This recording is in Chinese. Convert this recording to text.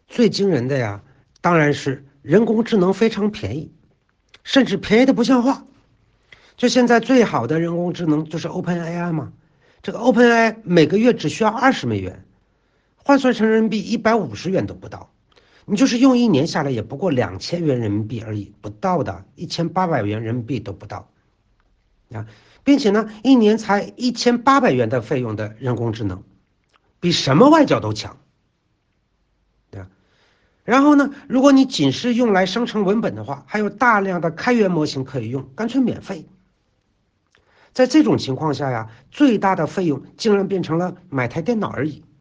最惊人的呀，当然是人工智能非常便宜，甚至便宜的不像话。就现在最好的人工智能就是 OpenAI 嘛，这个 OpenAI 每个月只需要$20，换算成人民币150元都不到。你就是用一年下来也不过2000元人民币而已，不到的，1800元人民币都不到啊，并且呢，一年才1800元的费用的人工智能，比什么外教都强，对吧？然后呢，如果你仅是用来生成文本的话，还有大量的开源模型可以用，干脆免费。在这种情况下呀，最大的费用竟然变成了买台电脑而已。